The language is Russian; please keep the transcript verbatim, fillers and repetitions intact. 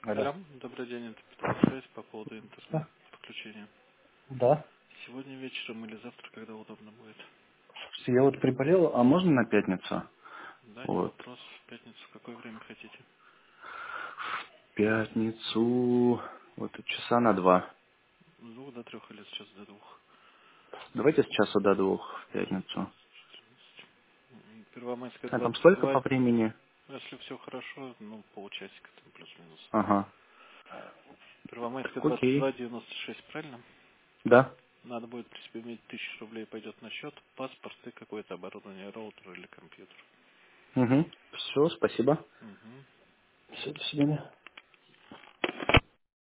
Алло. Алло, добрый день, это Петров по поводу Да. интернет-подключения. Да. Сегодня вечером или завтра, когда удобно будет? Слушайте, я вот приболел, а можно на пятницу? Да, не Вот. вопрос. В пятницу в какое время хотите? Пятницу, вот часа на два. С двух до трех или сейчас до двух? Давайте с часу до двух в пятницу. М, Первомайская А там двадцать столько по два. времени? Если все хорошо, ну, полчасика там плюс-минус. Ага. Первомайская двадцать два Окей. девяносто шесть, правильно? Да. Надо будет при себе иметь тысячу рублей, пойдет на счет, паспорт и какое-то оборудование, роутер или компьютер. Угу. Все, спасибо. Угу. Все, до свидания.